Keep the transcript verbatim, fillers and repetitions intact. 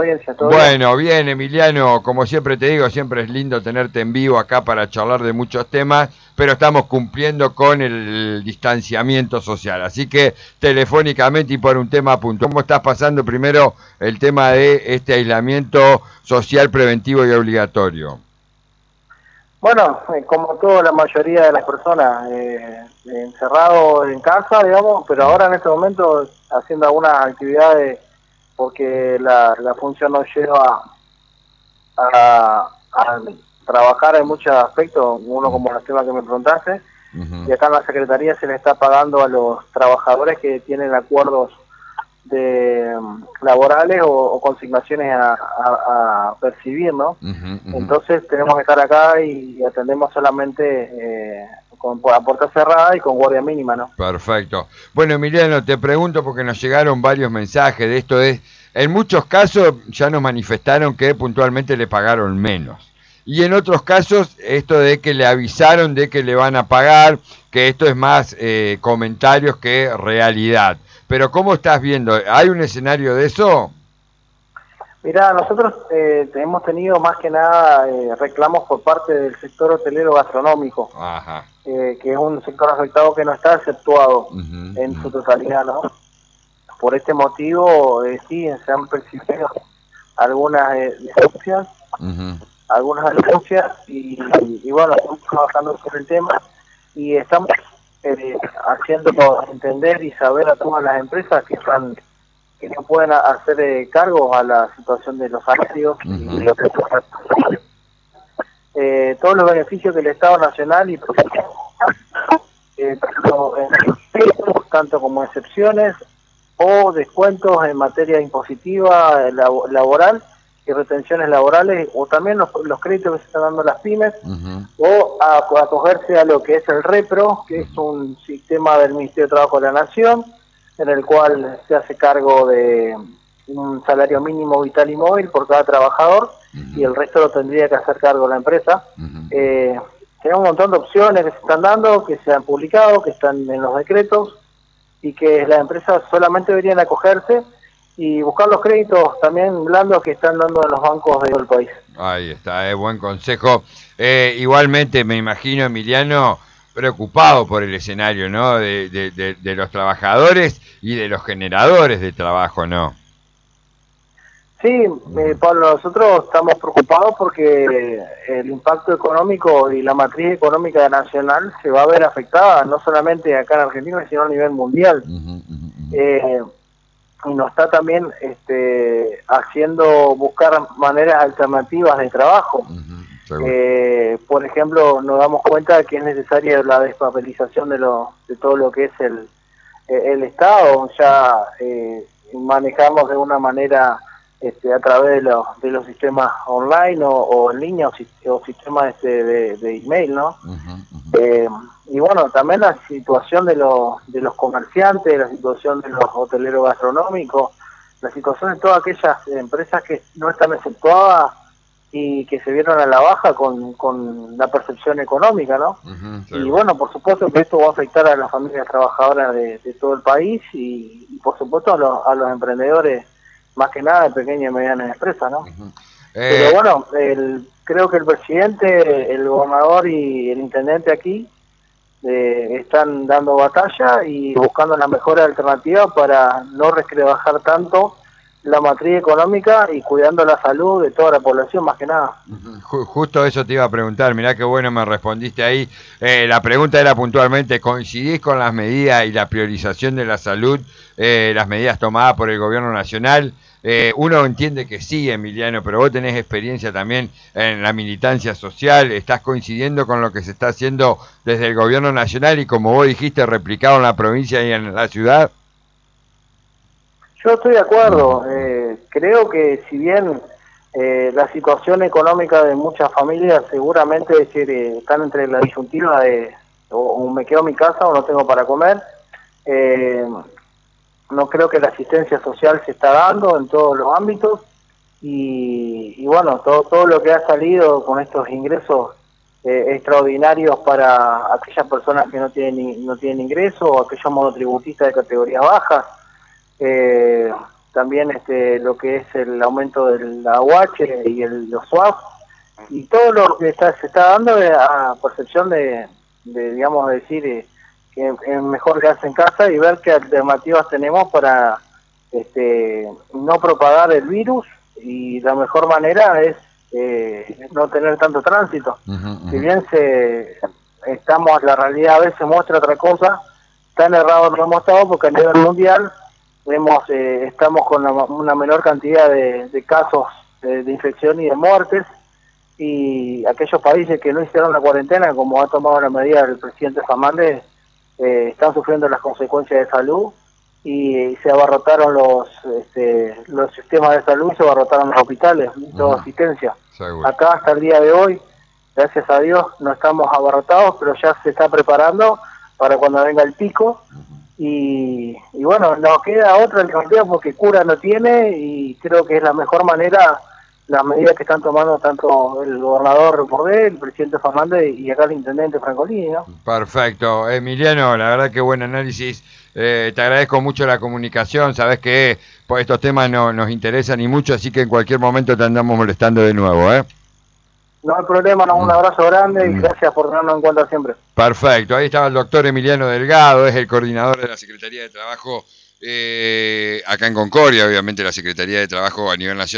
audiencia, ¿todo bien? Bueno, bien, Emiliano, como siempre te digo, siempre es lindo tenerte en vivo acá para charlar de muchos temas, pero estamos cumpliendo con el distanciamiento social. Así que telefónicamente y por un tema puntual, ¿cómo estás pasando primero el tema de este aislamiento social preventivo y obligatorio? Bueno, eh, como toda la mayoría de las personas, eh, encerrado en casa, digamos, pero ahora en este momento haciendo algunas actividades porque la, la función nos lleva a, a trabajar en muchos aspectos, uno como los temas que me preguntaste, y Ujú. acá en la Secretaría se le está pagando a los trabajadores que tienen acuerdos de um, laborales o, o consignaciones a, a, a percibir, ¿no? Ujú, ujú. Entonces tenemos que estar acá y atendemos solamente eh, con, a puerta cerrada y con guardia mínima, ¿no? Perfecto. Bueno, Emiliano, te pregunto porque nos llegaron varios mensajes de esto. Es, en muchos casos ya nos manifestaron que puntualmente le pagaron menos. Y en otros casos, esto de que le avisaron de que le van a pagar, que esto es más eh, comentarios que realidad. Pero ¿cómo estás viendo? ¿Hay un escenario de eso? Mirá, nosotros eh, hemos tenido más que nada eh, reclamos por parte del sector hotelero gastronómico, Ajá. eh, que es un sector afectado que no está exceptuado Ujú, en ujú, su totalidad, ¿no? Por este motivo, eh, sí, se han percibido algunas eh, denuncias, ujú. algunas denuncias y, y, y bueno, estamos trabajando sobre el tema y estamos eh, haciendo entender y saber a todas las empresas que están que no pueden hacer eh, cargo a la situación de los salarios y Ujú. lo que eh, todos los beneficios que el Estado Nacional y eh, tanto, en, tanto como excepciones o descuentos en materia impositiva, labo, laboral y retenciones laborales, o también los, los créditos que se están dando a las pymes, Ujú, o a, a acogerse a lo que es el REPRO, que es ujú, un sistema del Ministerio de Trabajo de la Nación, en el cual se hace cargo de un salario mínimo vital y móvil por cada trabajador, y ujú, el resto lo tendría que hacer cargo la empresa. ujú. Eh, Tenemos un montón de opciones que se están dando, que se han publicado, que están en los decretos, y que las empresas solamente deberían acogerse y buscar los créditos también blandos que están dando en los bancos de todo el país. Ahí está, es buen consejo. Eh, igualmente me imagino, Emiliano, preocupado por el escenario, ¿no? De, de, de, de los trabajadores y de los generadores de trabajo, ¿no? Sí, eh, Ujú. Pablo, nosotros estamos preocupados porque el impacto económico y la matriz económica nacional se va a ver afectada, no solamente acá en Argentina, sino a nivel mundial. Ujú, ujú, ujú. Eh, y nos está también este, haciendo buscar maneras alternativas de trabajo. Ujú, seguro. Eh, por ejemplo, nos damos cuenta de que es necesaria la despapelización de, lo, de todo lo que es el, el Estado. Ya eh, manejamos de una manera este, a través de los, de los sistemas online o, o en línea o, o sistemas este, de, de email, ¿no? Ujú, ujú. Eh, y bueno, también la situación de los, de los comerciantes, la situación de los hoteleros gastronómicos, la situación de todas aquellas empresas que no están exceptuadas y que se vieron a la baja con, con la percepción económica, ¿no? Ujú, Y seguro. bueno, por supuesto que esto va a afectar a las familias trabajadoras de, de todo el país y, y por supuesto a los, a los emprendedores, más que nada de pequeñas y medianas empresas, ¿no? Ujú. Pero Eh, bueno, el, creo que el presidente, el gobernador y el intendente aquí eh, están dando batalla y buscando la mejor alternativa para no rebajar tanto la matriz económica y cuidando la salud de toda la población más que nada. Ju- Justo eso te iba a preguntar, mirá qué bueno me respondiste ahí. Eh, la pregunta era puntualmente, ¿coincidís con las medidas y la priorización de la salud, eh, las medidas tomadas por el gobierno nacional? Eh, uno entiende que sí, Emiliano, pero vos tenés experiencia también en la militancia social, estás coincidiendo con lo que se está haciendo desde el gobierno nacional y como vos dijiste, replicado en la provincia y en la ciudad. Yo estoy de Ujú, acuerdo, eh, creo que si bien eh, la situación económica de muchas familias seguramente es decir, eh, están entre la disyuntiva de o, o me quedo en mi casa o no tengo para comer, eh, no creo que la asistencia social se está dando en todos los ámbitos y, y bueno, todo, todo lo que ha salido con estos ingresos eh, extraordinarios para aquellas personas que no tienen no tienen ingresos o aquellos monotributistas de categorías bajas, eh, también este, lo que es el aumento de la U H y el, los S W A P, y todo lo que está, se está dando a percepción de, de digamos, decir eh, que es mejor quedarse en casa y ver qué alternativas tenemos para este, no propagar el virus, y la mejor manera es eh, no tener tanto tránsito. Uh -huh, uh -huh. Si bien se, estamos, la realidad a veces muestra otra cosa, tan errado no hemos estado, porque a nivel mundial vemos, eh, estamos con una, una menor cantidad de, de casos de, de infección y de muertes, y aquellos países que no hicieron la cuarentena, como ha tomado la medida el presidente Fernández, eh, están sufriendo las consecuencias de salud, y, y se abarrotaron los este, los sistemas de salud, se abarrotaron los hospitales, toda uh-huh. asistencia. Seguro. Acá hasta el día de hoy, gracias a Dios, no estamos abarrotados, pero ya se está preparando para cuando venga el pico. Y, y bueno, nos queda otra alternativa porque cura no tiene, y creo que es la mejor manera las medidas que están tomando tanto el gobernador Bordel, el presidente Fernández y acá el intendente Francolini, ¿no? Perfecto. Emiliano, la verdad que buen análisis. Eh, te agradezco mucho la comunicación. Sabes que por estos temas no, nos interesan y mucho, así que en cualquier momento te andamos molestando de nuevo, ¿eh? No hay problema, no, un abrazo grande y gracias por tenernos en cuenta siempre. Perfecto, ahí estaba el doctor Emiliano Delgado, es el coordinador de la Secretaría de Trabajo eh, acá en Concordia, obviamente la Secretaría de Trabajo a nivel nacional.